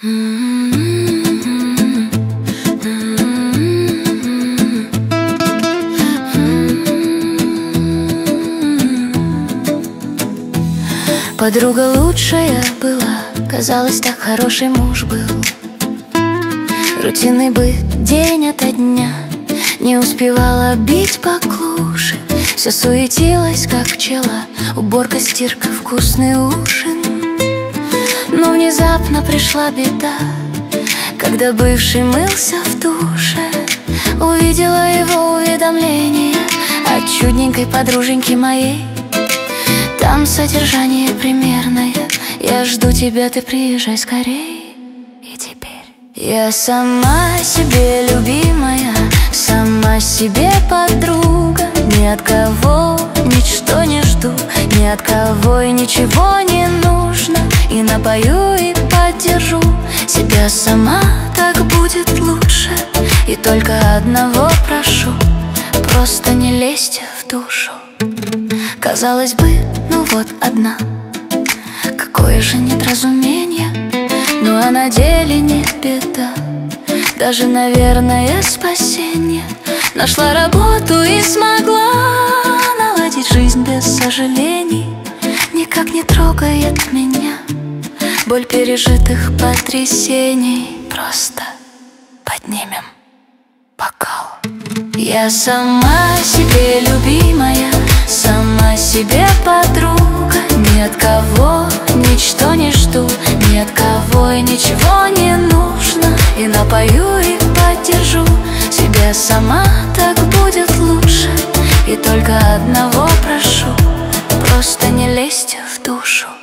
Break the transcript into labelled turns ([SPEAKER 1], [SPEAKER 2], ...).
[SPEAKER 1] Подруга лучшая была, казалось, так хороший муж был. Рутинный быт день ото дня, не успевала бить поклуши. Все суетилось, как пчела, уборка, стирка, вкусный ужин. Но внезапно пришла беда, когда бывший мылся в душе. Увидела его уведомление от чудненькой подруженьки моей. Там содержание примерное: я жду тебя, ты приезжай скорей. И теперь я сама себе любимая, сама себе подруга. Ни от кого ничто не жду, ни от кого и ничего не нужно. И напою, и поддержу себя сама, так будет лучше. И только одного прошу: просто не лезьте в душу. Казалось бы, ну вот одна, какое же недоразумение. Ну а на деле не беда, даже, наверное, спасение. Нашла работу и смогла наладить жизнь без сожалений. Никак не трогает меня боль пережитых потрясений. Просто поднимем бокал. Я сама себе любимая, сама себе подруга. Ни от кого ничто не жду, ни от кого и ничего не нужно. И напою, и поддержу себя сама, так будет лучше. И только одного прошу: просто не лезьте в душу.